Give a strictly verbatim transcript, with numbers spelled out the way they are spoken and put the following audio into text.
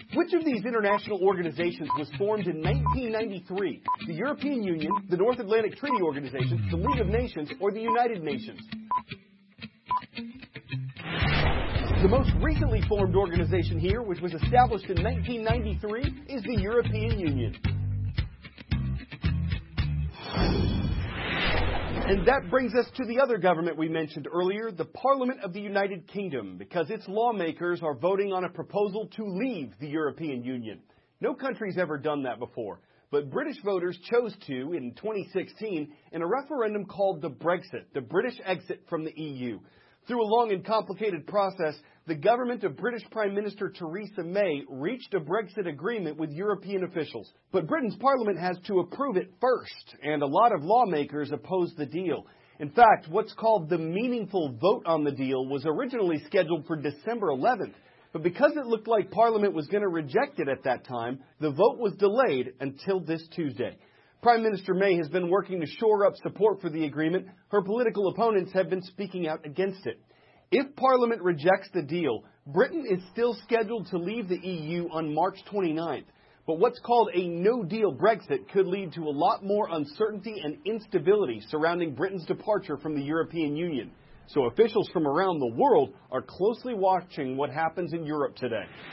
Which of these international organizations was formed in nineteen ninety-three? The European Union, the North Atlantic Treaty Organization, the League of Nations, or the United Nations? The most recently formed organization here, which was established in nineteen ninety-three, is the European Union. And that brings us to the other government we mentioned earlier, the Parliament of the United Kingdom, because its lawmakers are voting on a proposal to leave the European Union. No country's ever done that before, but British voters chose to in twenty sixteen in a referendum called the Brexit, the British exit from the E U. Through a long and complicated process, the government of British Prime Minister Theresa May reached a Brexit agreement with European officials. But Britain's Parliament has to approve it first, and a lot of lawmakers oppose the deal. In fact, what's called the meaningful vote on the deal was originally scheduled for December eleventh. But because it looked like Parliament was going to reject it at that time, the vote was delayed until this Tuesday. Prime Minister May has been working to shore up support for the agreement. Her political opponents have been speaking out against it. If Parliament rejects the deal, Britain is still scheduled to leave the E U on March twenty-ninth. But what's called a no-deal Brexit could lead to a lot more uncertainty and instability surrounding Britain's departure from the European Union. So officials from around the world are closely watching what happens in Europe today.